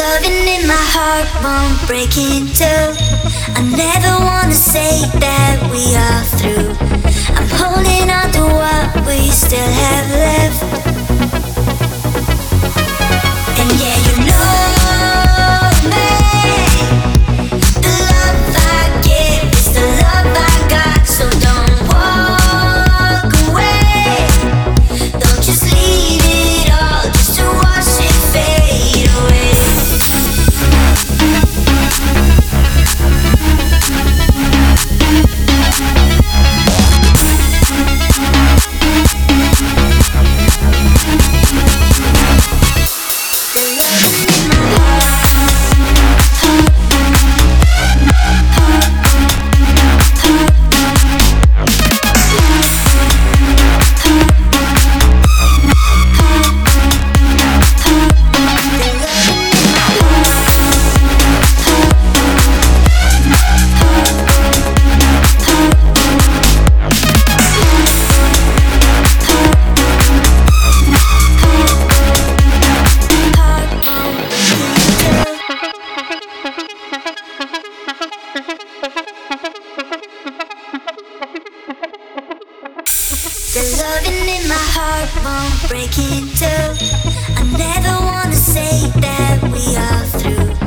loving in my heart won't break in two. I never wanna say that we are through. I'm holding on to what we still have left. And yeah, you know me. The love I give is the love I got. So don't walk away. Don't just leave it all just to watch it fade away. The loving in my heart won't break in two. I never wanna say that we are through.